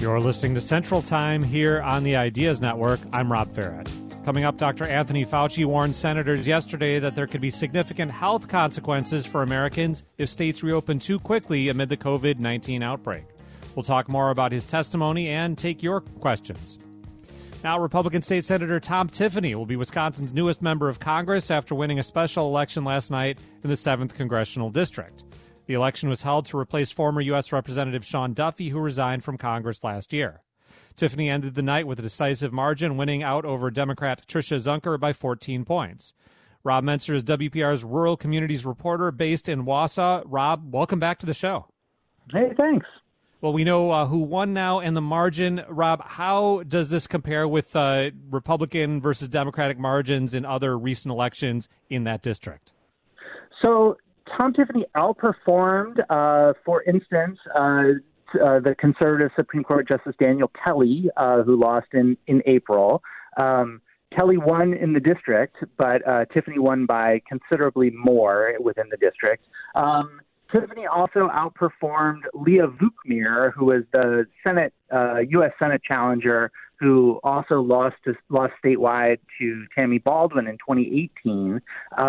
You're listening to Central Time here on the Ideas Network. I'm Rob Farrett. Coming up, Dr. Anthony Fauci warned senators yesterday that there could be significant health consequences for Americans if states reopen too quickly amid the COVID-19 outbreak. We'll talk more about his testimony and take your questions. Now, Republican State Senator Tom Tiffany will be Wisconsin's newest member of Congress after winning a special election last night in the 7th Congressional District. The election was held to replace former U.S. Representative Sean Duffy, who resigned from Congress last year. Tiffany ended the night with a decisive margin, winning out over Democrat Tricia Zunker by 14 points. Rob Menser is WPR's Rural Communities reporter based in Wausau. Rob, welcome back to the show. Hey, thanks. Well, we know who won now and the margin. Rob, how does this compare with Republican versus Democratic margins in other recent elections in that district? So Tom Tiffany outperformed, for instance, the conservative Supreme Court Justice Daniel Kelly, who lost in April. Kelly won in the district, but Tiffany won by considerably more within the district. Tiffany also outperformed Leah Vukmir, who was the U.S. Senate challenger, who also lost statewide to Tammy Baldwin in 2018,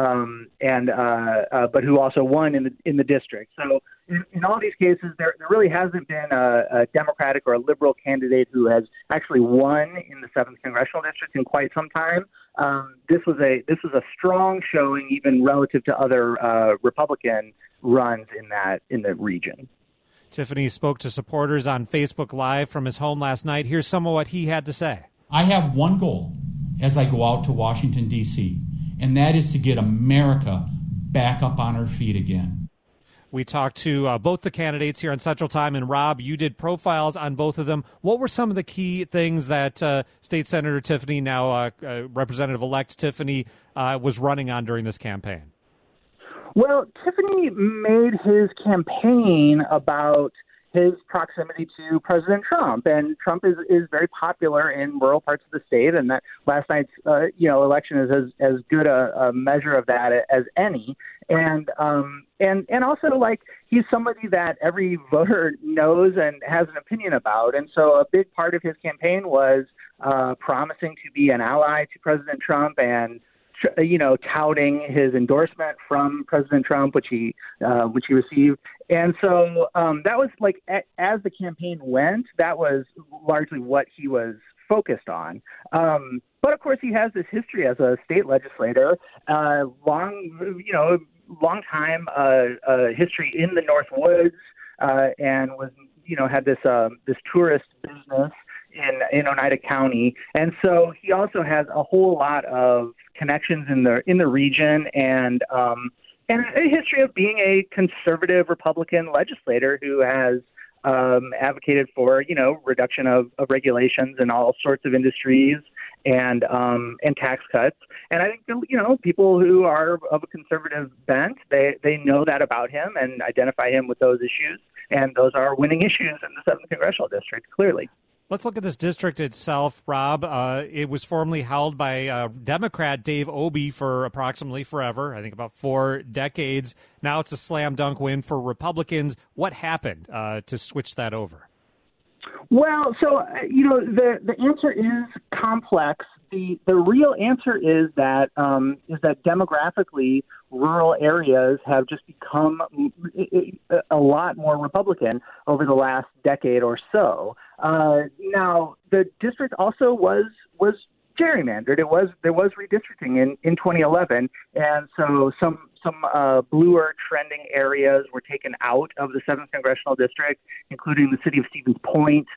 but who also won in the district. So in all these cases, there really hasn't been a Democratic or a liberal candidate who has actually won in the 7th Congressional District in quite some time. This was a strong showing, even relative to other Republican runs in the region. Tiffany spoke to supporters on Facebook Live from his home last night. Here's some of what he had to say. I have one goal as I go out to Washington, D.C., and that is to get America back up on her feet again. We talked to both the candidates here on Central Time, and Rob, you did profiles on both of them. What were some of the key things that State Senator Tiffany, now Representative-elect Tiffany, was running on during this campaign? Well, Tiffany made his campaign about his proximity to President Trump, and Trump is very popular in rural parts of the state, and that last night's election is as good a measure of that as any. And also, like, he's somebody that every voter knows and has an opinion about, and so a big part of his campaign was promising to be an ally to President Trump and touting his endorsement from President Trump, which he received. And so that was like, as the campaign went, that was largely what he was focused on. But of course, he has this history as a state legislator, long time history in the North Woods, and was had this tourist business in Oneida County, and so he also has a whole lot of connections in the region, and a history of being a conservative Republican legislator who has advocated for reduction of regulations in all sorts of industries and tax cuts. And I think people who are of a conservative bent, they know that about him and identify him with those issues, and those are winning issues in the 7th Congressional District, clearly. Let's look at this district itself, Rob. It was formerly held by Democrat Dave Obey for approximately forever, I think about 4 decades. Now it's a slam dunk win for Republicans. What happened to switch that over? Well, so, the answer is complex. The real answer is that demographically, rural areas have just become a lot more Republican over the last decade or so. Now, the district also was gerrymandered. There was redistricting in 2011, and so some bluer trending areas were taken out of the 7th Congressional District, including the city of Stevens Point.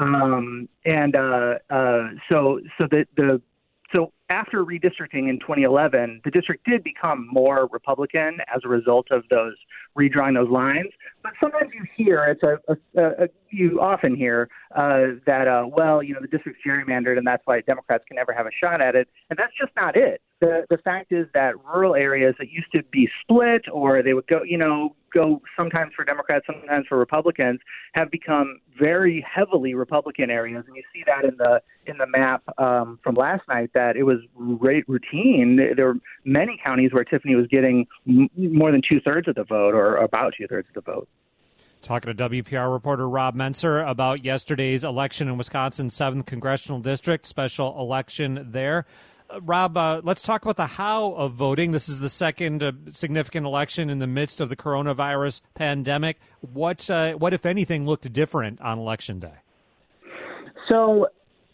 So after redistricting in 2011, the district did become more Republican as a result of redrawing those lines. But sometimes you hear you often hear that the district's gerrymandered and that's why Democrats can never have a shot at it, and that's just not it. The fact is that rural areas that used to be split, or they would go sometimes for Democrats, sometimes for Republicans, have become very heavily Republican areas, and you see that in the map from last night that it was routine. There were many counties where Tiffany was getting more than 2/3 of the vote, or about 2/3 of the vote. Talking to WPR reporter Rob Menser about yesterday's election in Wisconsin's 7th Congressional District, special election there. Rob, let's talk about the how of voting. This is the second significant election in the midst of the coronavirus pandemic. What, if anything, looked different on Election Day? So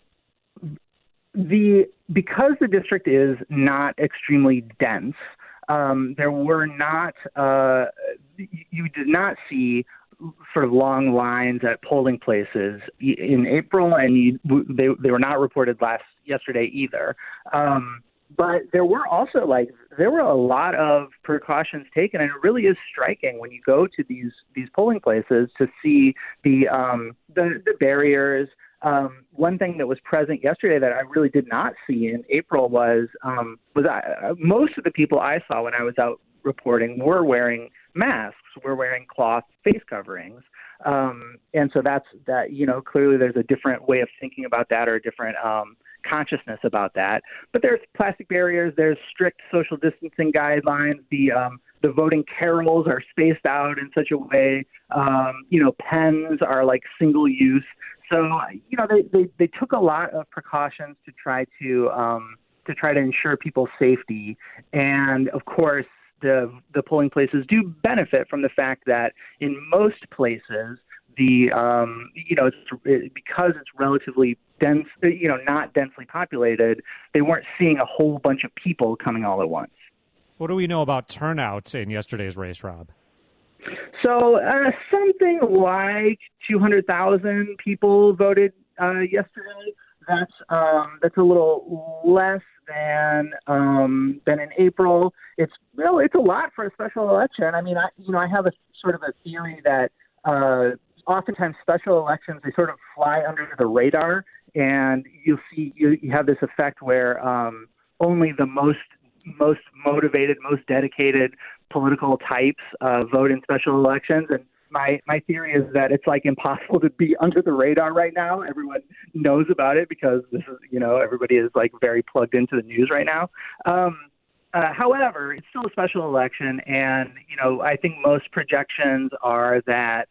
because the district is not extremely dense, there were not you did not see sort of long lines at polling places in April, and they were not reported yesterday either. But there were also a lot of precautions taken, and it really is striking when you go to these polling places to see the barriers. One thing that was present yesterday that I really did not see in April was most of the people I saw when I was out reporting were wearing masks, were wearing cloth face coverings. And so clearly there's a different way of thinking about that, or a different consciousness about that. But there's plastic barriers, there's strict social distancing guidelines, the voting carols are spaced out in such a way, pens are like single use. So, they took a lot of precautions to try to ensure people's safety. And of course, the polling places do benefit from the fact that in most places, because it's relatively dense, not densely populated, they weren't seeing a whole bunch of people coming all at once. What do we know about turnout in yesterday's race, Rob? So something like 200,000 people voted yesterday. That's a little less than in April. It's a lot for a special election. I mean, I have a sort of a theory that oftentimes special elections, they sort of fly under the radar, and you have this effect where only the most motivated, most dedicated political types vote in special elections. And my theory is that it's like impossible to be under the radar right now. Everyone knows about it because this is, everybody is like very plugged into the news right now. However, it's still a special election, and I think most projections are that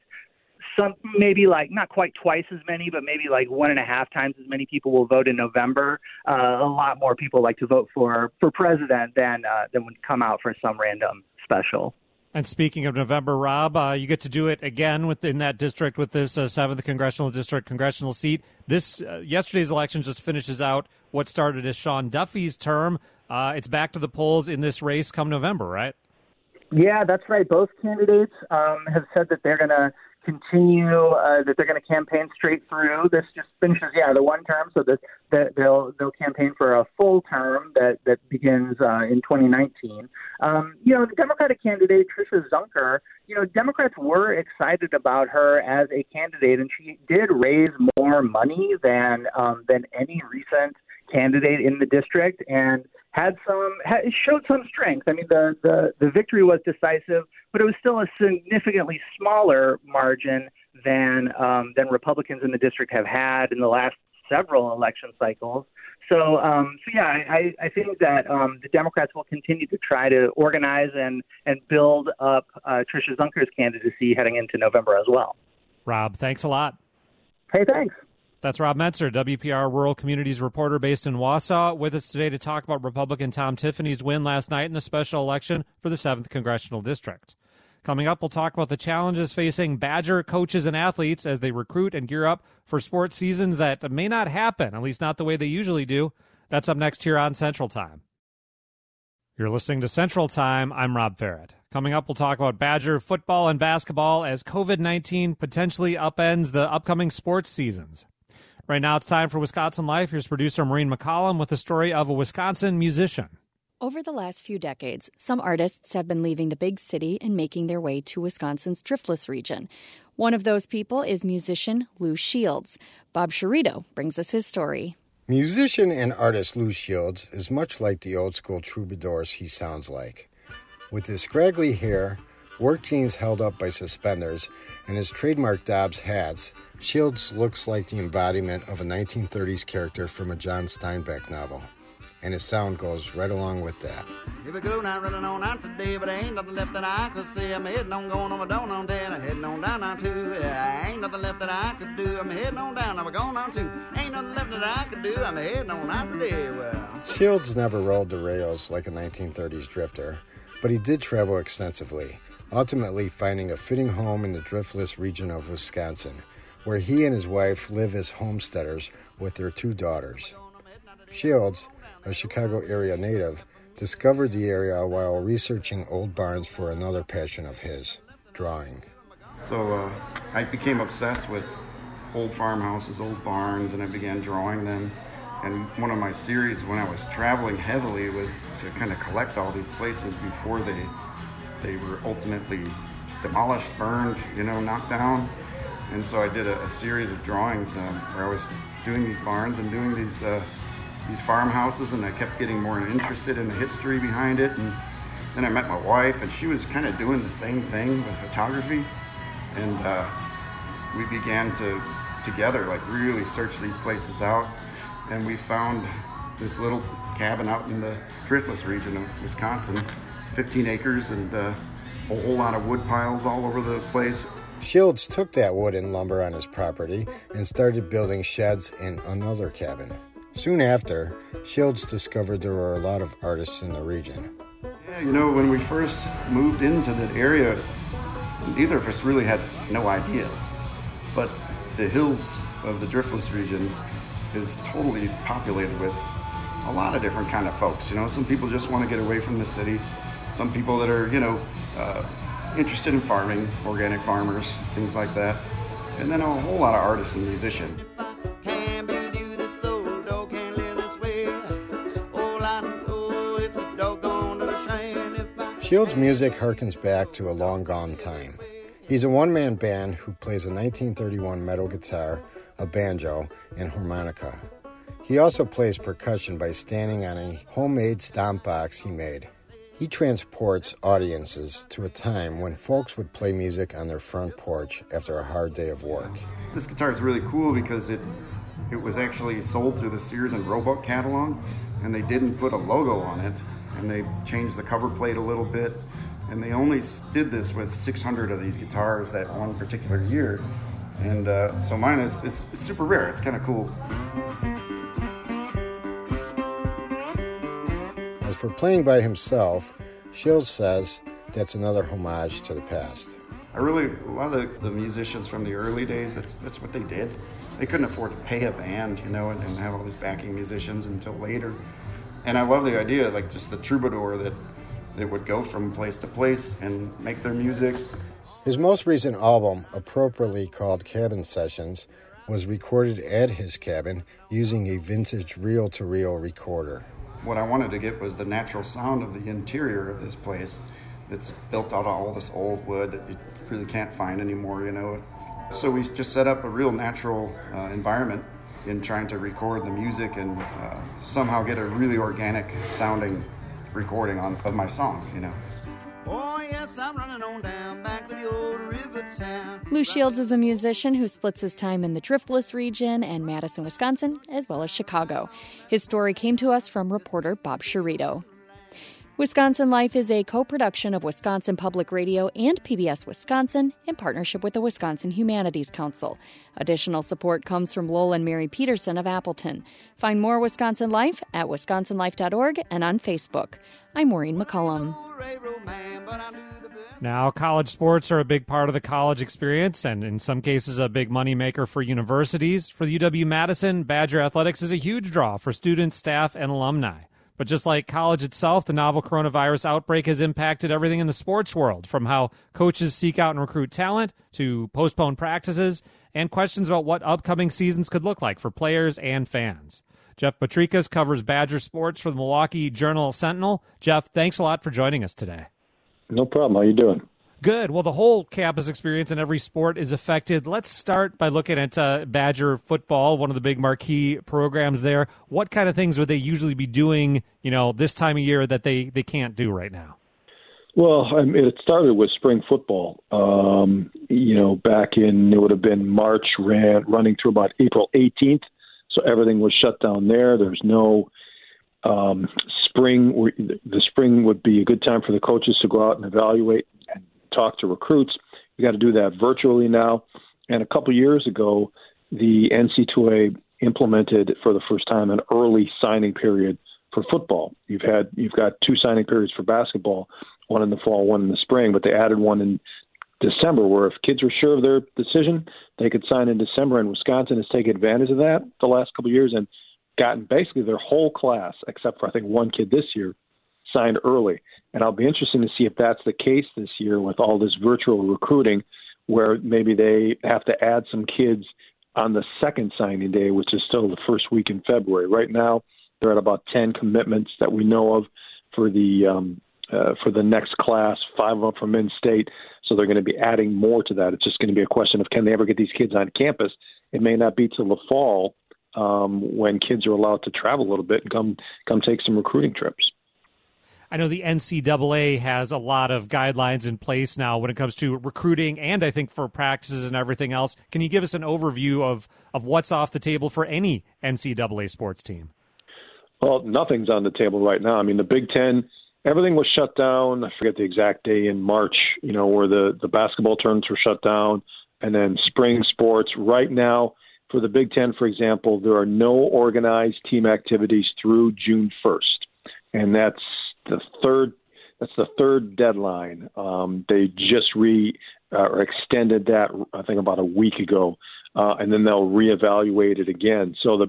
maybe like not quite twice as many, but maybe like 1.5 times as many people will vote in November. A lot more people like to vote for president than would come out for some random special. And speaking of November, Rob, you get to do it again within that district with this 7th Congressional District congressional seat. This yesterday's election just finishes out what started as Sean Duffy's term. It's back to the polls in this race come November, right? Yeah, that's right. Both candidates have said that they're going to continue, that they're going to campaign straight through. This just finishes, the one term, so that they'll campaign for a full term that begins in 2019. The Democratic candidate, Tricia Zunker, Democrats were excited about her as a candidate, and she did raise more money than any recent candidate in the district, and showed some strength. I mean, the victory was decisive, but it was still a significantly smaller margin than Republicans in the district have had in the last several election cycles. So I think that the Democrats will continue to try to organize and build up Tricia Zunker's candidacy heading into November as well. Rob, thanks a lot. Hey, thanks. That's Rob Menser, WPR Rural Communities reporter based in Wausau, with us today to talk about Republican Tom Tiffany's win last night in the special election for the 7th Congressional District. Coming up, we'll talk about the challenges facing Badger coaches and athletes as they recruit and gear up for sports seasons that may not happen, at least not the way they usually do. That's up next here on Central Time. You're listening to Central Time. I'm Rob Ferret. Coming up, we'll talk about Badger football and basketball as COVID-19 potentially upends the upcoming sports seasons. Right now, it's time for Wisconsin Life. Here's producer Maureen McCollum with the story of a Wisconsin musician. Over the last few decades, some artists have been leaving the big city and making their way to Wisconsin's Driftless region. One of those people is musician Lou Shields. Bob Sciarrito brings us his story. Musician and artist Lou Shields is much like the old-school troubadours he sounds like. With his scraggly hair, work jeans held up by suspenders, and his trademark Dobbs hats, Shields looks like the embodiment of a 1930s character from a John Steinbeck novel. and his sound goes right along with that. If I go now running on out today, but there ain't nothing left that I could say. I'm heading on going on my don't on 10, I'm heading on down too. Yeah, ain't nothing left that I could do. I'm heading on down, I'm going on too. Ain't nothing left that I could do. I'm heading on out today. Well, Shields never rode the rails like a 1930s drifter, but he did travel extensively, ultimately finding a fitting home in the driftless region of Wisconsin, where he and his wife live as homesteaders with their 2 daughters. Shields, a Chicago area native, discovered the area while researching old barns for another passion of his, drawing. So I became obsessed with old farmhouses, old barns, and I began drawing them. And one of my series when I was traveling heavily was to kind of collect all these places before they were ultimately demolished, burned, knocked down. And so I did a series of drawings where I was doing these barns and doing these farmhouses, and I kept getting more interested in the history behind it. And then I met my wife, and she was kind of doing the same thing with photography. And we began to together really search these places out. And we found this little cabin out in the driftless region of Wisconsin, 15 acres and a whole lot of wood piles all over the place. Shields took that wood and lumber on his property and started building sheds in another cabin. Soon after, Shields discovered there were a lot of artists in the region. Yeah, when we first moved into that area, neither of us really had no idea. But the hills of the driftless region is totally populated with a lot of different kind of folks. Some people just want to get away from the city. Some people that are, interested in farming, organic farmers, things like that. And then a whole lot of artists and musicians. Shields' music harkens back to a long-gone time. He's a one-man band who plays a 1931 metal guitar, a banjo, and harmonica. He also plays percussion by standing on a homemade stomp box he made. He transports audiences to a time when folks would play music on their front porch after a hard day of work. This guitar is really cool because it was actually sold through the Sears and Roebuck catalog, and they didn't put a logo on it, and they changed the cover plate a little bit, and they only did this with 600 of these guitars that one particular year. And so mine is super rare. It's kind of cool. As for playing by himself, Shields says that's another homage to the past. A lot of the musicians from the early days, that's what they did. They couldn't afford to pay a band, and have all these backing musicians until later. And I love the idea, just the troubadour that would go from place to place and make their music. His most recent album, appropriately called Cabin Sessions, was recorded at his cabin using a vintage reel-to-reel recorder. What I wanted to get was the natural sound of the interior of this place that's built out of all this old wood that you really can't find anymore, So we just set up a real natural environment in trying to record the music and somehow get a really organic sounding recording of my songs, Oh, yes, I'm running on down back to the old river town. Lou Shields is a musician who splits his time in the driftless region and Madison, Wisconsin, as well as Chicago. His story came to us from reporter Bob Sciarrito. Wisconsin Life is a co-production of Wisconsin Public Radio and PBS Wisconsin in partnership with the Wisconsin Humanities Council. Additional support comes from Lowell and Mary Peterson of Appleton. Find more Wisconsin Life at wisconsinlife.org and on Facebook. I'm Maureen McCullum. Now, college sports are a big part of the college experience and in some cases a big moneymaker for universities. For the UW-Madison, Badger Athletics is a huge draw for students, staff, and alumni. But just like college itself, the novel coronavirus outbreak has impacted everything in the sports world, from how coaches seek out and recruit talent to postpone practices and questions about what upcoming seasons could look like for players and fans. Jeff Petrikas covers Badger sports for the Milwaukee Journal-Sentinel. Jeff, thanks a lot for joining us today. No problem. How you doing? Good. Well, the whole campus experience in every sport is affected. Let's start by looking at Badger football, one of the big marquee programs there. What kind of things would they usually be doing, this time of year that they can't do right now? Well, it started with spring football. Back in, it would have been March, running through about April 18th. So everything was shut down there. There's no The spring would be a good time for the coaches to go out and evaluate and talk to recruits. You got to do that virtually now. And a couple years ago, the NC2A implemented for the first time an early signing period for football. You've got 2 signing periods for basketball, one in the fall, one in the spring, but they added one in December where if kids were sure of their decision, they could sign in December, and Wisconsin has taken advantage of that the last couple of years and gotten basically their whole class, except for I think one kid this year, signed early. And I'll be interested to see if that's the case this year with all this virtual recruiting, where maybe they have to add some kids on the second signing day, which is still the first week in February. Right now, they're at about 10 commitments that we know of for the next class, 5 of them from in-state. So they're going to be adding more to that. It's just going to be a question of can they ever get these kids on campus. It may not be till the fall when kids are allowed to travel a little bit and come take some recruiting trips. I know the NCAA has a lot of guidelines in place now when it comes to recruiting and I think for practices and everything else. Can you give us an overview of what's off the table for any NCAA sports team? Well, nothing's on the table right now. I mean, the Big Ten, everything was shut down. I forget the exact day in March, where the basketball tournaments were shut down, and then spring sports. Right now, for the Big Ten, for example, there are no organized team activities through June 1st, and that's the third deadline. They just extended that, I think, about a week ago, and then they'll reevaluate it again. So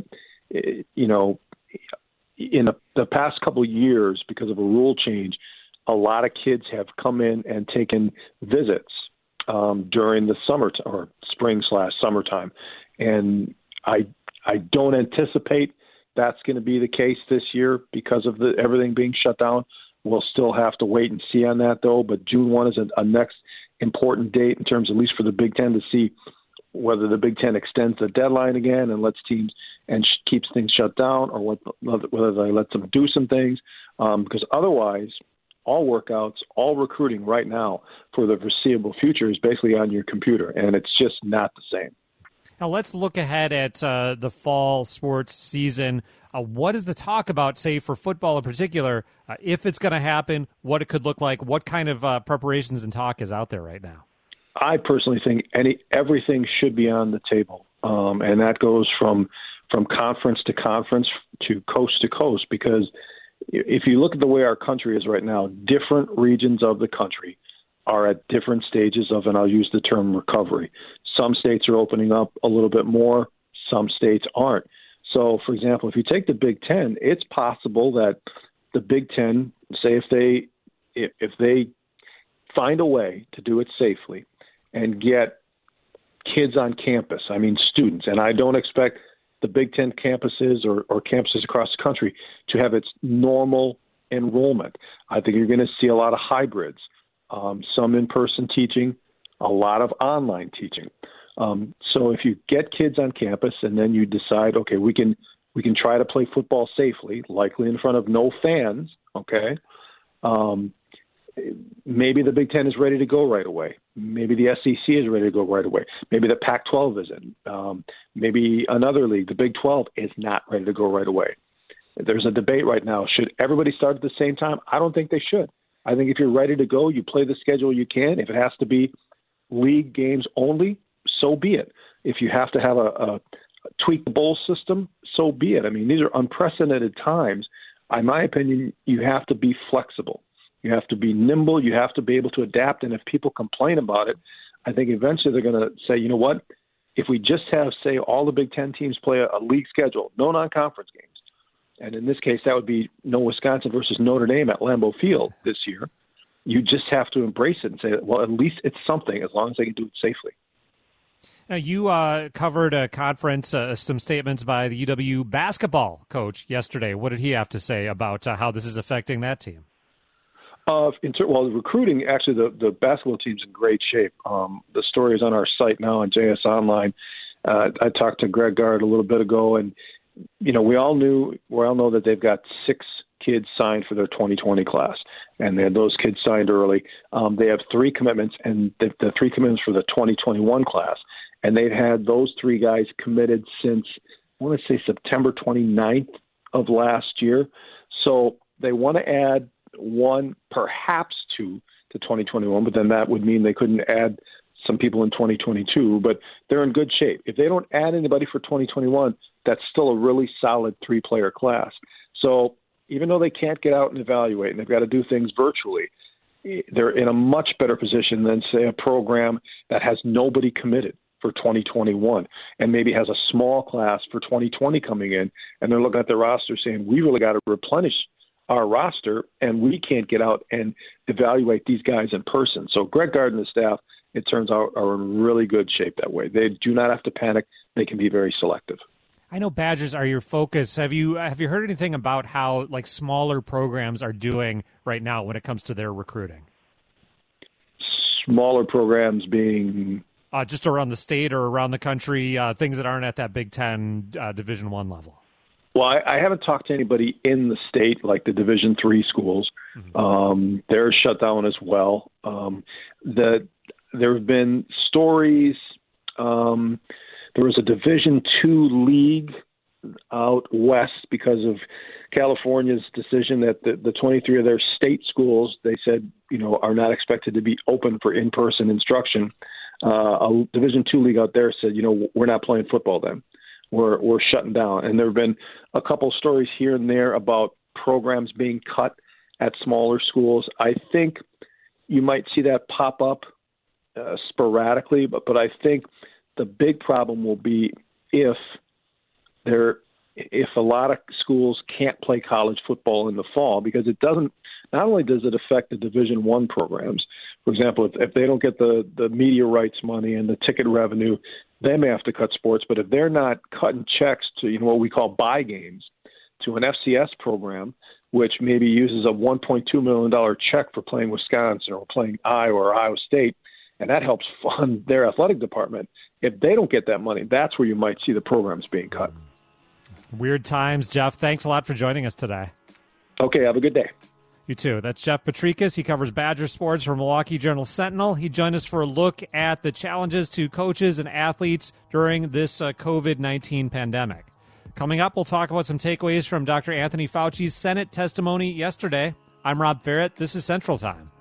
in the past couple of years, because of a rule change, a lot of kids have come in and taken visits during the summer or spring/summertime, and I don't anticipate that's going to be the case this year because of everything being shut down. We'll still have to wait and see on that, though. But June 1 is a next important date in terms, at least for the Big Ten, to see whether the Big Ten extends the deadline again and lets teams and keeps things shut down, or whether they let them do some things. Because otherwise, all workouts, all recruiting right now for the foreseeable future is basically on your computer, and it's just not the same. Now let's look ahead at the fall sports season. What is the talk about, say, for football in particular, if it's going to happen, what it could look like, what kind of preparations and talk is out there right now? I personally think everything should be on the table, and that goes from conference to conference to coast, because if you look at the way our country is right now, different regions of the country are at different stages of, and I'll use the term recovery. Some states are opening up a little bit more, some states aren't. So, for example, if you take the Big Ten, it's possible that the Big Ten, say if they find a way to do it safely and get kids on campus, I mean students, and I don't expect the Big Ten campuses or campuses across the country to have its normal enrollment. I think you're going to see a lot of hybrids, some in-person teaching, a lot of online teaching. So if you get kids on campus and then you decide, okay, we can try to play football safely, likely in front of no fans, okay, maybe the Big Ten is ready to go right away. Maybe the SEC is ready to go right away. Maybe the Pac-12 isn't. Maybe another league, the Big 12, is not ready to go right away. There's a debate right now. Should everybody start at the same time? I don't think they should. I think if you're ready to go, you play the schedule you can. If it has to be league games only, so be it. If you have to have a tweak the bowl system, so be it. I mean, these are unprecedented times. In my opinion, you have to be flexible. You have to be nimble. You have to be able to adapt. And if people complain about it, I think eventually they're going to say, you know what? If we just have, say, all the Big Ten teams play a league schedule, no non-conference games, and in this case that would be no Wisconsin versus Notre Dame at Lambeau Field this year, you just have to embrace it and say, well, at least it's something as long as they can do it safely. Now, you covered a conference, some statements by the UW basketball coach yesterday. What did he have to say about how this is affecting that team? The recruiting, actually, the basketball team's in great shape. The story is on our site now on JS Online. I talked to Greg Gard a little bit ago, and we all know that they've got 6 kids signed for their 2020 class, and they had those kids signed early. They have 3 commitments, and the 3 commitments for the 2021 class, and they've had those 3 guys committed since, I want to say, September 29th of last year. So they want to add one, perhaps two to 2021, but then that would mean they couldn't add some people in 2022, but they're in good shape. If they don't add anybody for 2021, that's still a really solid 3-player class. So even though they can't get out and evaluate and they've got to do things virtually, they're in a much better position than, say, a program that has nobody committed for 2021 and maybe has a small class for 2020 coming in, and they're looking at their roster saying, we really got to replenish our roster, and we can't get out and evaluate these guys in person. So Greg Gard and the staff, it turns out, are in really good shape that way. They do not have to panic. They can be very selective. I know Badgers are your focus. Have you heard anything about how smaller programs are doing right now when it comes to their recruiting? Smaller programs being just around the state or around the country, things that aren't at that Big Ten Division I level. Well, I haven't talked to anybody in the state, like the Division III schools. Mm-hmm. They're shut down as well. There have been stories. There was a Division II league out west because of California's decision that the 23 of their state schools, they said, are not expected to be open for in-person instruction. A Division II league out there said, we're not playing football then. We're shutting down. And there have been a couple stories here and there about programs being cut at smaller schools. I think you might see that pop up sporadically, but I think the big problem will be if a lot of schools can't play college football in the fall, because it doesn't. Not only does it affect the Division I programs, for example, if they don't get the media rights money and the ticket revenue, they may have to cut sports. But if they're not cutting checks to what we call buy games to an FCS program, which maybe uses a $1.2 million check for playing Wisconsin or playing Iowa or Iowa State, and that helps fund their athletic department. If they don't get that money, that's where you might see the programs being cut. Weird times, Jeff. Thanks a lot for joining us today. Okay, have a good day. You too. That's Jeff Petrikas. He covers Badger sports for Milwaukee Journal-Sentinel. He joined us for a look at the challenges to coaches and athletes during this COVID-19 pandemic. Coming up, we'll talk about some takeaways from Dr. Anthony Fauci's Senate testimony yesterday. I'm Rob Ferret. This is Central Time.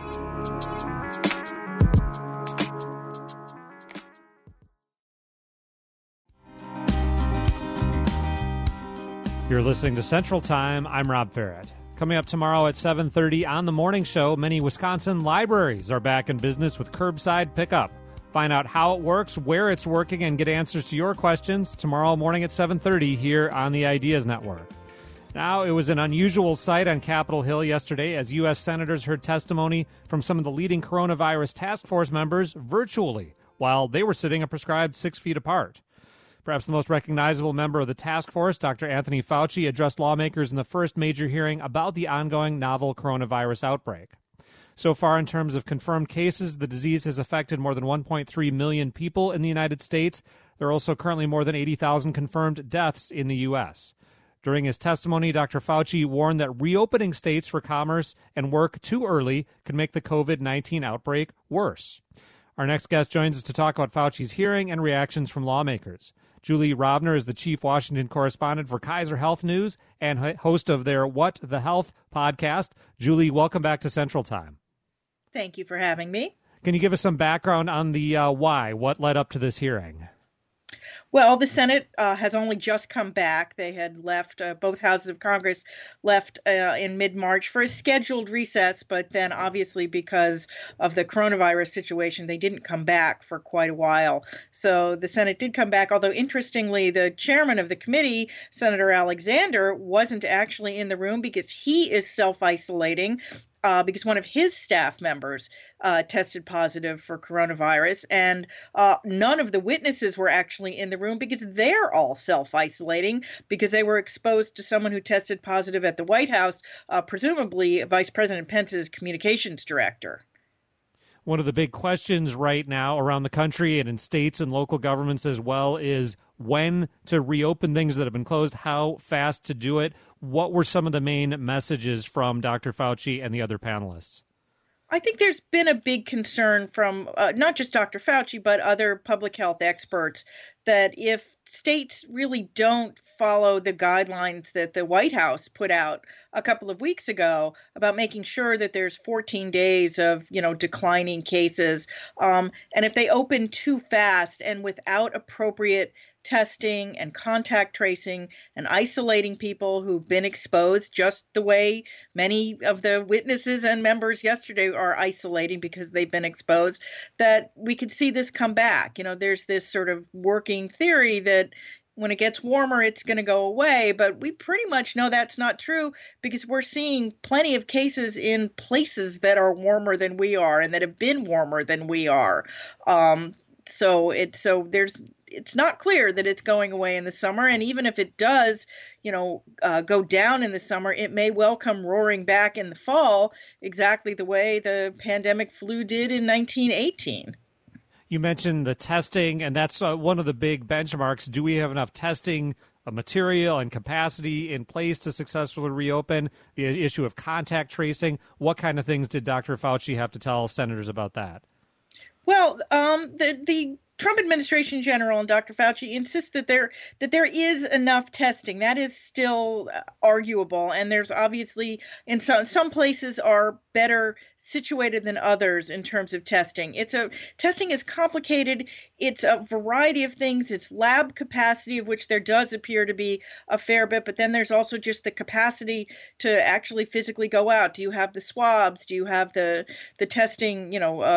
You're listening to Central Time. I'm Rob Ferret. Coming up tomorrow at 7:30 on The Morning Show, many Wisconsin libraries are back in business with curbside pickup. Find out how it works, where it's working, and get answers to your questions tomorrow morning at 7:30 here on the Ideas Network. Now, it was an unusual sight on Capitol Hill yesterday as U.S. senators heard testimony from some of the leading coronavirus task force members virtually while they were sitting a prescribed 6 feet apart. Perhaps the most recognizable member of the task force, Dr. Anthony Fauci, addressed lawmakers in the first major hearing about the ongoing novel coronavirus outbreak. So far, in terms of confirmed cases, the disease has affected more than 1.3 million people in the United States. There are also currently more than 80,000 confirmed deaths in the U.S. During his testimony, Dr. Fauci warned that reopening states for commerce and work too early could make the COVID-19 outbreak worse. Our next guest joins us to talk about Fauci's hearing and reactions from lawmakers. Julie Rovner is the chief Washington correspondent for Kaiser Health News and host of their What the Health podcast. Julie, welcome back to Central Time. Thank you for having me. Can you give us some background on the why? What led up to this hearing? Well, the Senate has only just come back. They had left, both houses of Congress left in mid-March for a scheduled recess, but then obviously because of the coronavirus situation, they didn't come back for quite a while. So the Senate did come back, although interestingly, the chairman of the committee, Senator Alexander, wasn't actually in the room because he is self-isolating. Because one of his staff members tested positive for coronavirus, and none of the witnesses were actually in the room because they're all self-isolating because they were exposed to someone who tested positive at the White House, presumably Vice President Pence's communications director. One of the big questions right now around the country and in states and local governments as well is when to reopen things that have been closed, how fast to do it. What were some of the main messages from Dr. Fauci and the other panelists? I think there's been a big concern from not just Dr. Fauci, but other public health experts that if states really don't follow the guidelines that the White House put out a couple of weeks ago about making sure that there's 14 days of, declining cases, and if they open too fast and without appropriate testing and contact tracing and isolating people who've been exposed, just the way many of the witnesses and members yesterday are isolating because they've been exposed, that we could see this come back. There's this sort of working theory that when it gets warmer, it's going to go away. But we pretty much know that's not true because we're seeing plenty of cases in places that are warmer than we are and that have been warmer than we are. It's not clear that it's going away in the summer. And even if it does, go down in the summer, it may well come roaring back in the fall, exactly the way the pandemic flu did in 1918. You mentioned the testing, and that's one of the big benchmarks. Do we have enough testing material and capacity in place to successfully reopen? The issue of contact tracing. What kind of things did Dr. Fauci have to tell senators about that? Well, the Trump administration in general and Dr. Fauci insist that there is enough testing. That is still arguable, and there's obviously in some places are better situated than others in terms of testing. Testing is complicated. It's a variety of things. It's lab capacity, of which there does appear to be a fair bit, but then there's also just the capacity to actually physically go out. Do you have the swabs? Do you have the testing?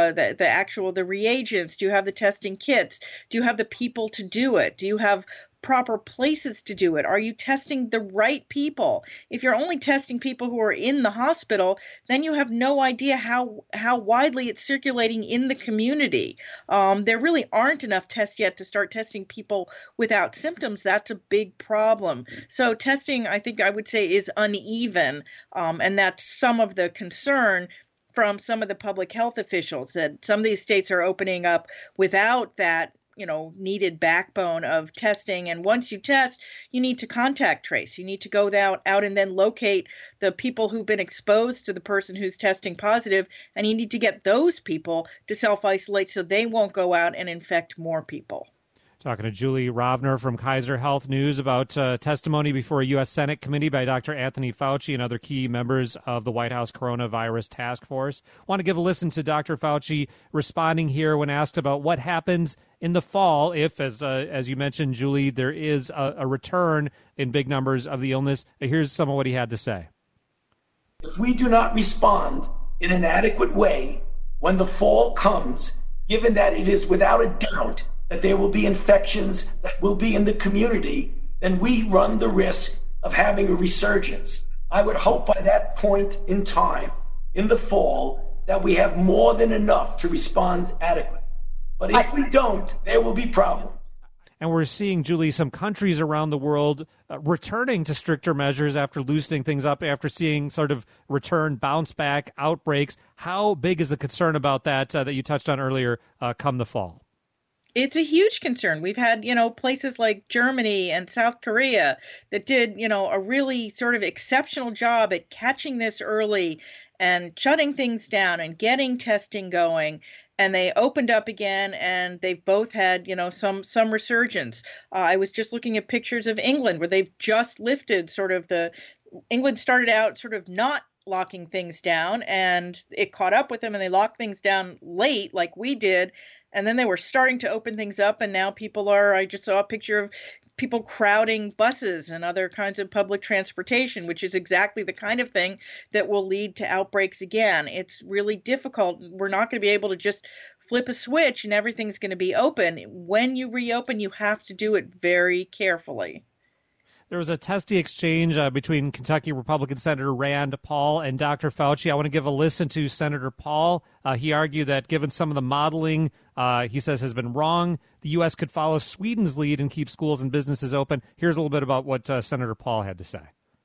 The reagents? Do you have the testing kits? Do you have the people to do it? Do you have proper places to do it? Are you testing the right people? If you're only testing people who are in the hospital, then you have no idea how widely it's circulating in the community. There really aren't enough tests yet to start testing people without symptoms. That's a big problem. So testing, I think I would say, is uneven, and that's some of the concern from some of the public health officials, that some of these states are opening up without that needed backbone of testing. And once you test, you need to contact trace. You need to go out and then locate the people who've been exposed to the person who's testing positive. And you need to get those people to self-isolate so they won't go out and infect more people. Talking to Julie Rovner from Kaiser Health News about testimony before a U.S. Senate committee by Dr. Anthony Fauci and other key members of the White House Coronavirus Task Force. Want to give a listen to Dr. Fauci responding here when asked about what happens in the fall if, as you mentioned, Julie, there is a return in big numbers of the illness. Here's some of what he had to say. If we do not respond in an adequate way when the fall comes, given that it is without a doubt that there will be infections that will be in the community, then we run the risk of having a resurgence. I would hope by that point in time, in the fall, that we have more than enough to respond adequately. But if we don't, there will be problems. And we're seeing, Julie, some countries around the world returning to stricter measures after loosening things up, after seeing sort of return, bounce back, outbreaks. How big is the concern about that you touched on earlier come the fall? It's a huge concern. We've had, places like Germany and South Korea that did, a really sort of exceptional job at catching this early and shutting things down and getting testing going. And they opened up again, and they've both had, some resurgence. I was just looking at pictures of England where they've just lifted England started out sort of not locking things down, and it caught up with them, and they locked things down late like we did. And then they were starting to open things up, and now I just saw a picture of people crowding buses and other kinds of public transportation, which is exactly the kind of thing that will lead to outbreaks again. It's really difficult. We're not going to be able to just flip a switch and everything's going to be open. When you reopen, you have to do it very carefully. There was a testy exchange between Kentucky Republican Senator Rand Paul and Dr. Fauci. I want to give a listen to Senator Paul. He argued that given some of the modeling, he says, has been wrong, the U.S. could follow Sweden's lead and keep schools and businesses open. Here's a little bit about what Senator Paul had to say.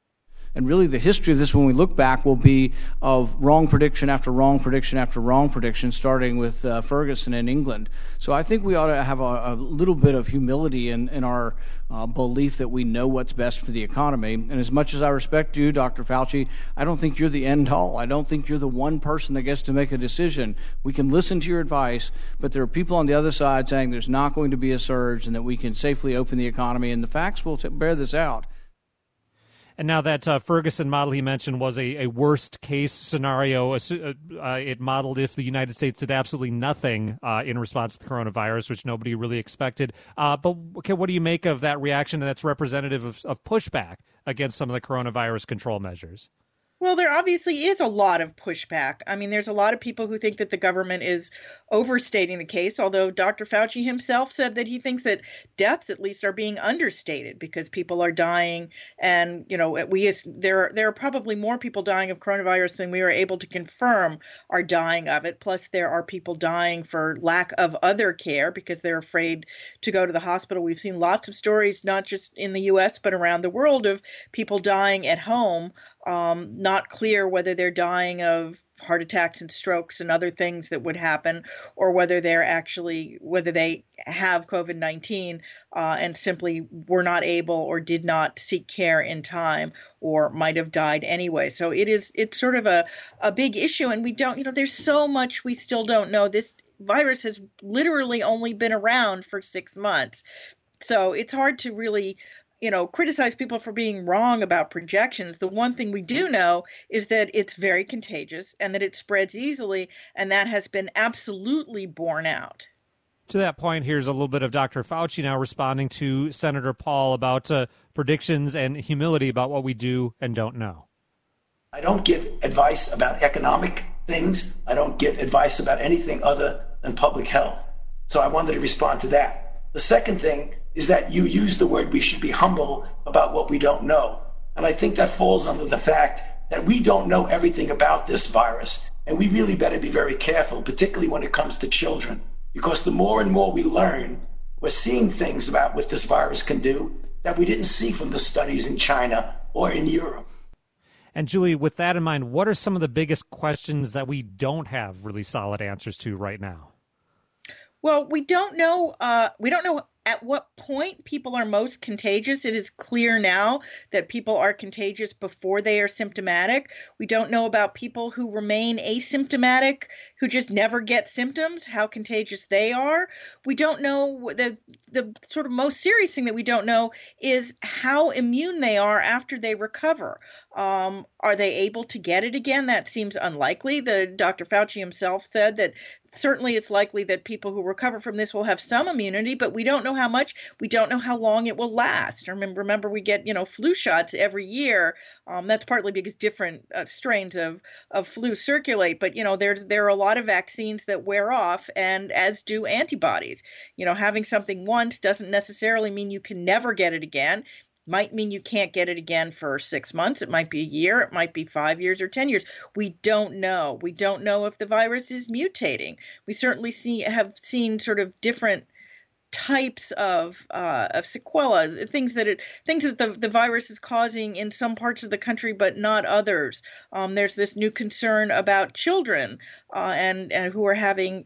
And really the history of this, when we look back, will be of wrong prediction after wrong prediction after wrong prediction, starting with Ferguson in England. So I think we ought to have a little bit of humility in our belief that we know what's best for the economy. And as much as I respect you, Dr. Fauci, I don't think you're the end all. I don't think you're the one person that gets to make a decision. We can listen to your advice, but there are people on the other side saying there's not going to be a surge and that we can safely open the economy, and the facts will bear this out. And now that Ferguson model he mentioned was a worst-case scenario. It modeled if the United States did absolutely nothing in response to the coronavirus, which nobody really expected. But okay, what do you make of that reaction that's representative of pushback against some of the coronavirus control measures? Well, there obviously is a lot of pushback. I mean, there's a lot of people who think that the government is overstating the case, although Dr. Fauci himself said that he thinks that deaths at least are being understated because people are dying. And, you know, there are probably more people dying of coronavirus than we are able to confirm are dying of it. Plus, there are people dying for lack of other care because they're afraid to go to the hospital. We've seen lots of stories, not just in the U.S., but around the world, of people dying at home. Not clear whether they're dying of heart attacks and strokes and other things that would happen, or whether they have COVID-19 and simply were not able or did not seek care in time or might have died anyway. So it's sort of a big issue, and we don't, there's so much we still don't know. This virus has literally only been around for 6 months. So it's hard to really criticize people for being wrong about projections. The one thing we do know is that it's very contagious and that it spreads easily, and that has been absolutely borne out. To that point, here's a little bit of Dr. Fauci now responding to Senator Paul about predictions and humility about what we do and don't know. I don't give advice about economic things. I don't give advice about anything other than public health. So I wanted to respond to that. The second thing is that you use the word we should be humble about what we don't know. And I think that falls under the fact that we don't know everything about this virus. And we really better be very careful, particularly when it comes to children, because the more and more we learn, we're seeing things about what this virus can do that we didn't see from the studies in China or in Europe. And Julie, with that in mind, what are some of the biggest questions that we don't have really solid answers to right now? Well, we don't know. At what point people are most contagious. It is clear now that people are contagious before they are symptomatic. We don't know about people who remain asymptomatic, who just never get symptoms, how contagious they are. We don't know. The sort of most serious thing that we don't know is how immune they are after they recover. Are they able to get it again? That seems unlikely. Dr. Fauci himself said that certainly it's likely that people who recover from this will have some immunity, but we don't know how much. We don't know how long it will last. Remember, we get flu shots every year. That's partly because different strains of flu circulate. But there are a lot of vaccines that wear off, and as do antibodies. Having something once doesn't necessarily mean you can never get it again. Might mean you can't get it again for 6 months. It might be a year. It might be 5 years or 10 years. We don't know. We don't know if the virus is mutating. We certainly have seen sort of different types of sequelae, things that the virus is causing in some parts of the country, but not others. There's this new concern about children and who are having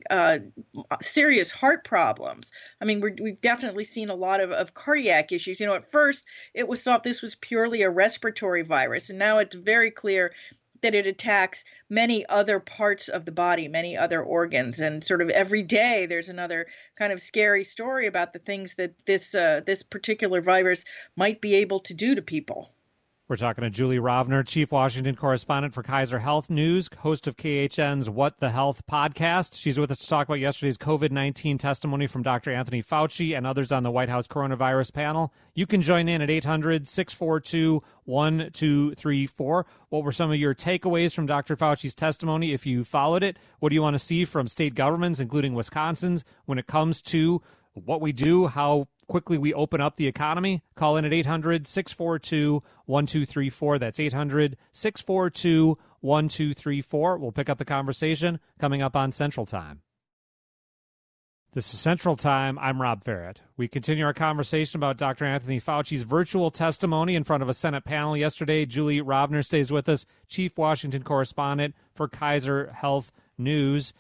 serious heart problems. I mean, we've definitely seen a lot of cardiac issues. At first it was thought this was purely a respiratory virus, and now it's very clear that it attacks many other parts of the body, many other organs. And sort of every day there's another kind of scary story about the things that this particular virus might be able to do to people. We're talking to Julie Rovner, Chief Washington Correspondent for Kaiser Health News, host of KHN's What the Health podcast. She's with us to talk about yesterday's COVID-19 testimony from Dr. Anthony Fauci and others on the White House coronavirus panel. You can join in at 800-642-1234. What were some of your takeaways from Dr. Fauci's testimony if you followed it? What do you want to see from state governments, including Wisconsin's, when it comes to what we do, how quickly we open up the economy? Call in at 800-642-1234. That's 800-642-1234. We'll pick up the conversation coming up on Central Time. This is Central Time. I'm Rob Farrett. We continue our conversation about Dr. Anthony Fauci's virtual testimony in front of a Senate panel yesterday. Julie Rovner stays with us, chief Washington correspondent for Kaiser Health News.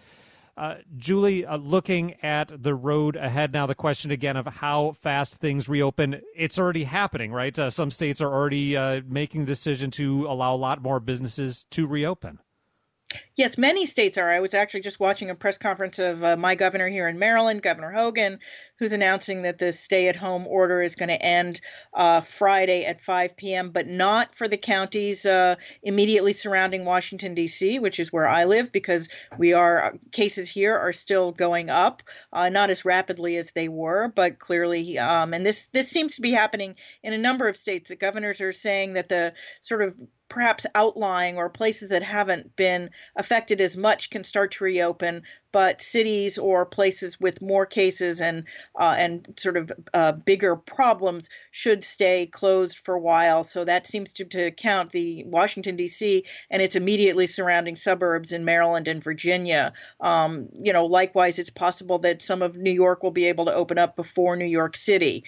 Julie, looking at the road ahead now, the question again of how fast things reopen, it's already happening, right? Some states are already making the decision to allow a lot more businesses to reopen. Yes, many states are. I was actually just watching a press conference of my governor here in Maryland, Governor Hogan, who's announcing that the stay-at-home order is going to end Friday at 5 p.m., but not for the counties immediately surrounding Washington, D.C., which is where I live, because cases here are still going up, not as rapidly as they were, but clearly, and this seems to be happening in a number of states. The governors are saying that the sort of perhaps outlying or places that haven't been affected as much can start to reopen, but cities or places with more cases and sort of bigger problems should stay closed for a while. So that seems to count the Washington, D.C. and its immediately surrounding suburbs in Maryland and Virginia. Likewise, it's possible that some of New York will be able to open up before New York City.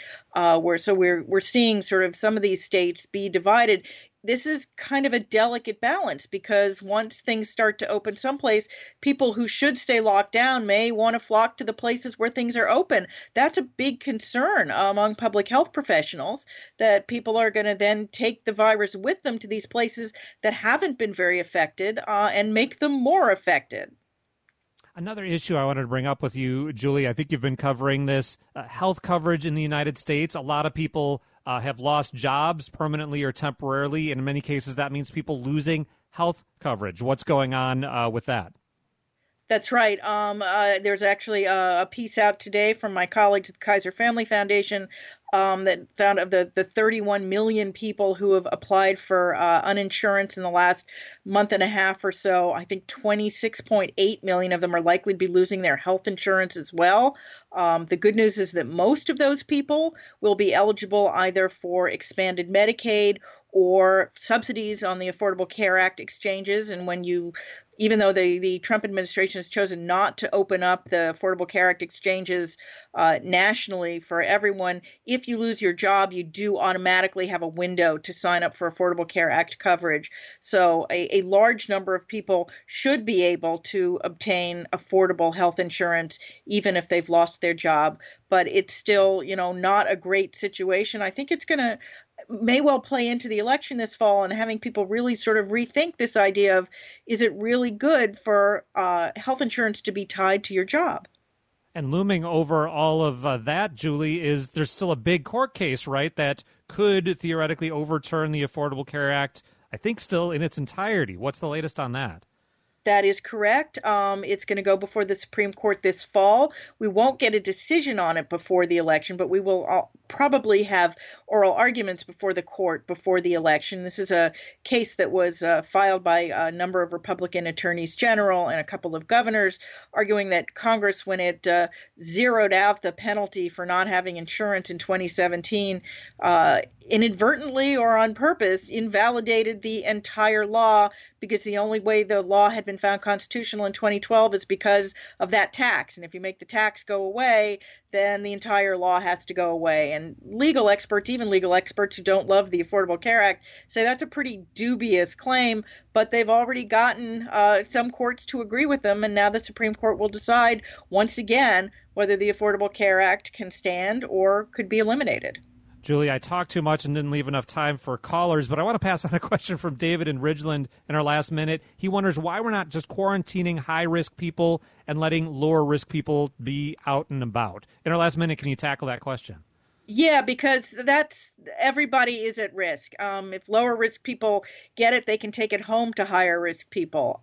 We're seeing sort of some of these states be divided. This is kind of a delicate balance because once things start to open someplace, people who should stay locked down may want to flock to the places where things are open. That's a big concern among public health professionals, that people are going to then take the virus with them to these places that haven't been very affected and make them more affected. Another issue I wanted to bring up with you, Julie, I think you've been covering this, health coverage in the United States. A lot of people have lost jobs permanently or temporarily. In many cases, that means people losing health coverage. What's going on with that? That's right. There's actually a piece out today from my colleagues at the Kaiser Family Foundation that found of the 31 million people who have applied for uninsurance in the last month and a half or so. I think 26.8 million of them are likely to be losing their health insurance as well. The good news is that most of those people will be eligible either for expanded Medicaid or subsidies on the Affordable Care Act exchanges. And even though the Trump administration has chosen not to open up the Affordable Care Act exchanges nationally for everyone, if you lose your job, you do automatically have a window to sign up for Affordable Care Act coverage. So a large number of people should be able to obtain affordable health insurance, even if they've lost their job. But it's still, not a great situation. I think it's may well play into the election this fall and having people really sort of rethink this idea of, is it really good for health insurance to be tied to your job? And looming over all of that, Julie, is there's still a big court case, right, that could theoretically overturn the Affordable Care Act, I think still in its entirety. What's the latest on that? That is correct. It's going to go before the Supreme Court this fall. We won't get a decision on it before the election, but we will probably have oral arguments before the court before the election. This is a case that was filed by a number of Republican attorneys general and a couple of governors, arguing that Congress, when it zeroed out the penalty for not having insurance in 2017, inadvertently or on purpose invalidated the entire law, because the only way the law had been found constitutional in 2012 is because of that tax. And if you make the tax go away, then the entire law has to go away. And legal experts, even legal experts who don't love the Affordable Care Act, say that's a pretty dubious claim, but they've already gotten some courts to agree with them. And now the Supreme Court will decide once again whether the Affordable Care Act can stand or could be eliminated. Julie, I talked too much and didn't leave enough time for callers, but I want to pass on a question from David in Ridgeland in our last minute. He wonders why we're not just quarantining high-risk people and letting lower-risk people be out and about. In our last minute, can you tackle that question? Yeah, because everybody is at risk. If lower risk people get it, they can take it home to higher risk people.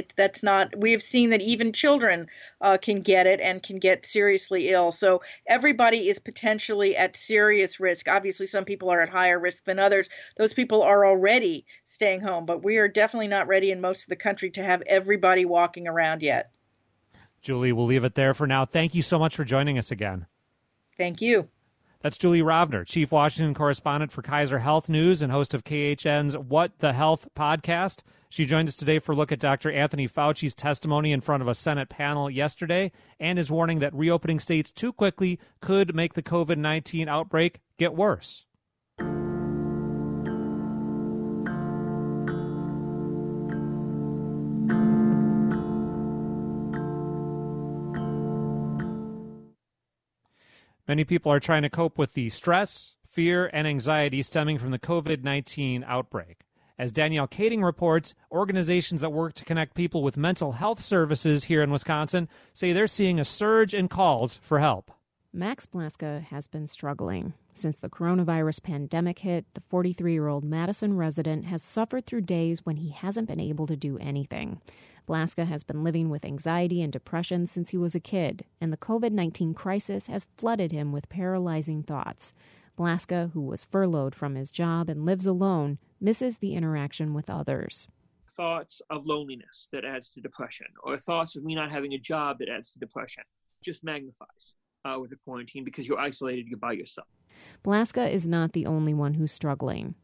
We have seen that even children can get it and can get seriously ill. So everybody is potentially at serious risk. Obviously, some people are at higher risk than others. Those people are already staying home, but we are definitely not ready in most of the country to have everybody walking around yet. Julie, we'll leave it there for now. Thank you so much for joining us again. Thank you. That's Julie Rovner, Chief Washington Correspondent for Kaiser Health News and host of KHN's What the Health podcast. She joined us today for a look at Dr. Anthony Fauci's testimony in front of a Senate panel yesterday and his warning that reopening states too quickly could make the COVID-19 outbreak get worse. Many people are trying to cope with the stress, fear, and anxiety stemming from the COVID-19 outbreak. As Danielle Kading reports, organizations that work to connect people with mental health services here in Wisconsin say they're seeing a surge in calls for help. Max Blaska has been struggling. Since the coronavirus pandemic hit, the 43-year-old Madison resident has suffered through days when he hasn't been able to do anything. Blaska has been living with anxiety and depression since he was a kid, and the COVID-19 crisis has flooded him with paralyzing thoughts. Blaska, who was furloughed from his job and lives alone, misses the interaction with others. Thoughts of loneliness that adds to depression, or thoughts of me not having a job that adds to depression, just magnifies with the quarantine because you're isolated, you're by yourself. Blaska is not the only one who's struggling.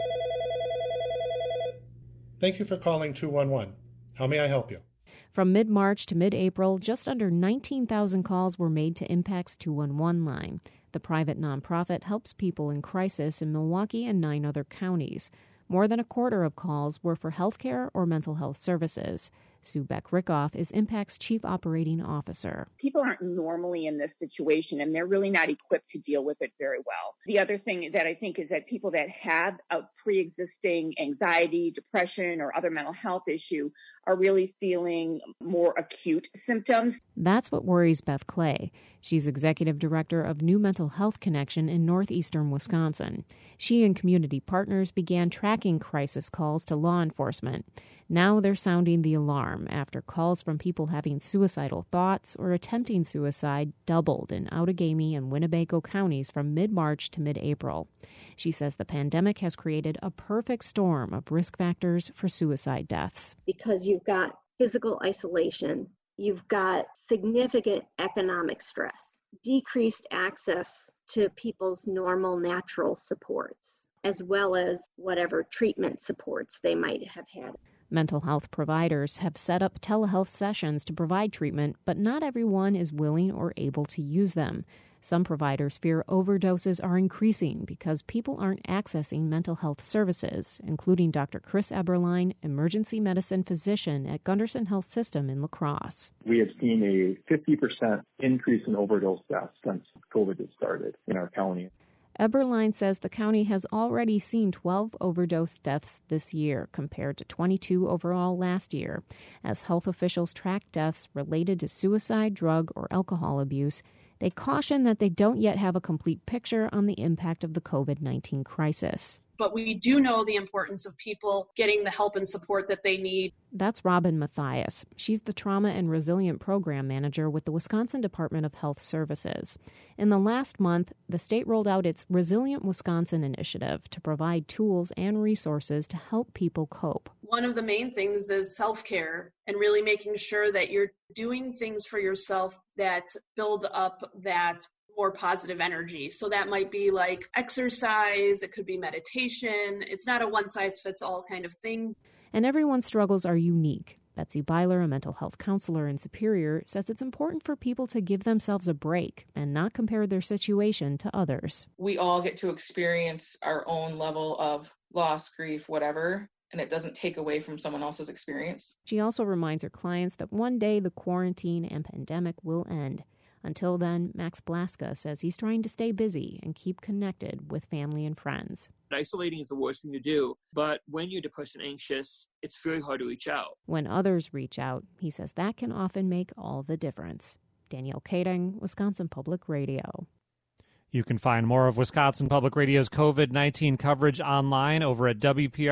Thank you for calling 211. How may I help you? From mid-March to mid-April, just under 19,000 calls were made to Impact's 211 line. The private nonprofit helps people in crisis in Milwaukee and 9 other counties. More than a quarter of calls were for healthcare or mental health services. Sue Beck-Rickoff is Impact's chief operating officer. People aren't normally in this situation, and they're really not equipped to deal with it very well. The other thing that I think is that people that have a pre-existing anxiety, depression, or other mental health issue are really feeling more acute symptoms. That's what worries Beth Clay. She's executive director of New Mental Health Connection in northeastern Wisconsin. She and community partners began tracking crisis calls to law enforcement. Now they're sounding the alarm after calls from people having suicidal thoughts or attempting suicide doubled in Outagamie and Winnebago counties from mid-March to mid-April. She says the pandemic has created a perfect storm of risk factors for suicide deaths. Because you've got physical isolation, you've got significant economic stress, decreased access to people's normal natural supports, as well as whatever treatment supports they might have had. Mental health providers have set up telehealth sessions to provide treatment, but not everyone is willing or able to use them. Some providers fear overdoses are increasing because people aren't accessing mental health services, including Dr. Chris Eberlein, emergency medicine physician at Gunderson Health System in La Crosse. We have seen a 50% increase in overdose deaths since COVID has started in our county. Eberlein says the county has already seen 12 overdose deaths this year, compared to 22 overall last year. As health officials track deaths related to suicide, drug, or alcohol abuse, they caution that they don't yet have a complete picture on the impact of the COVID-19 crisis. But we do know the importance of people getting the help and support that they need. That's Robin Mathias. She's the Trauma and Resilient Program Manager with the Wisconsin Department of Health Services. In the last month, the state rolled out its Resilient Wisconsin initiative to provide tools and resources to help people cope. One of the main things is self-care and really making sure that you're doing things for yourself that build up that more positive energy. So that might be like exercise, it could be meditation. It's not a one-size-fits-all kind of thing. And everyone's struggles are unique. Betsy Byler, a mental health counselor in Superior, says it's important for people to give themselves a break and not compare their situation to others. We all get to experience our own level of loss, grief, whatever, and it doesn't take away from someone else's experience. She also reminds her clients that one day the quarantine and pandemic will end. Until then, Max Blaska says he's trying to stay busy and keep connected with family and friends. Isolating is the worst thing to do, but when you're depressed and anxious, it's very hard to reach out. When others reach out, he says that can often make all the difference. Danielle Kading, Wisconsin Public Radio. You can find more of Wisconsin Public Radio's COVID-19 coverage online over at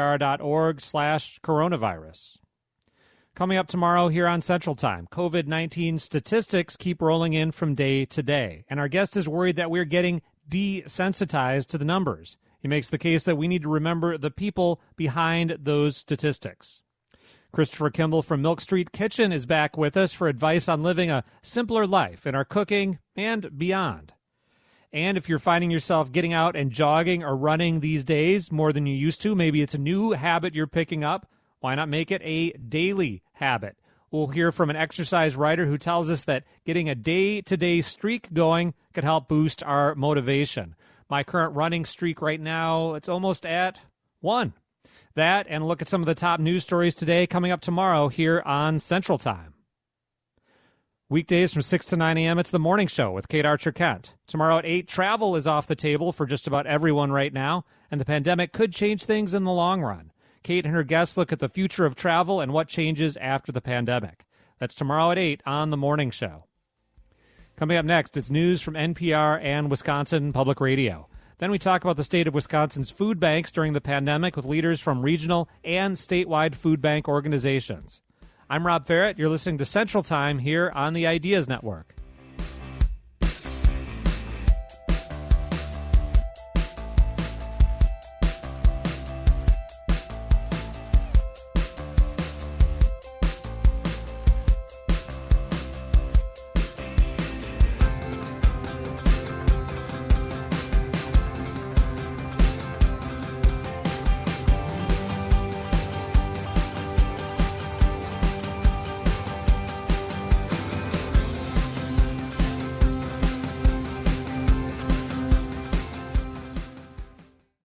wpr.org/coronavirus. Coming up tomorrow here on Central Time, COVID-19 statistics keep rolling in from day to day, and our guest is worried that we're getting desensitized to the numbers. He makes the case that we need to remember the people behind those statistics. Christopher Kimball from Milk Street Kitchen is back with us for advice on living a simpler life in our cooking and beyond. And if you're finding yourself getting out and jogging or running these days more than you used to, maybe it's a new habit you're picking up, why not make it a daily habit? We'll hear from an exercise writer who tells us that getting a day-to-day streak going can help boost our motivation. My current running streak right now, it's almost at 1. That and look at some of the top news stories today coming up tomorrow here on Central Time. Weekdays from 6 to 9 a.m., it's The Morning Show with Kate Archer-Kent. Tomorrow at 8, travel is off the table for just about everyone right now, and the pandemic could change things in the long run. Kate and her guests look at the future of travel and what changes after the pandemic. That's tomorrow at 8 on The Morning Show. Coming up next, it's news from NPR and Wisconsin Public Radio. Then we talk about the state of Wisconsin's food banks during the pandemic with leaders from regional and statewide food bank organizations. I'm Rob Ferrett. You're listening to Central Time here on the Ideas Network.